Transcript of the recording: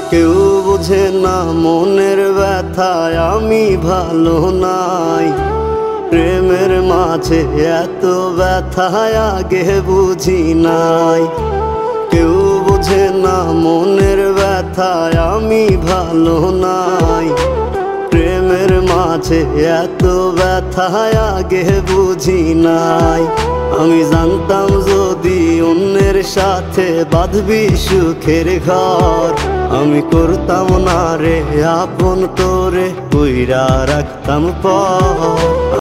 কেউ বোঝে না মনের ব্যথায় আমি ভালো নাই। প্রেমের মাঝে এত ব্যথায় আগে বুঝি নাই। কেউ বোঝে না মনের ব্যথায় আমি ভালো নাই। প্রেমের মাঝে এত ব্যথায় আগে বুঝি নাই। আমি জানতাম যদি অন্যের সাথে বাঁধবি সুখের ঘর, আমি করতাম না রে আপন তোরে কইরা রাখতাম পর।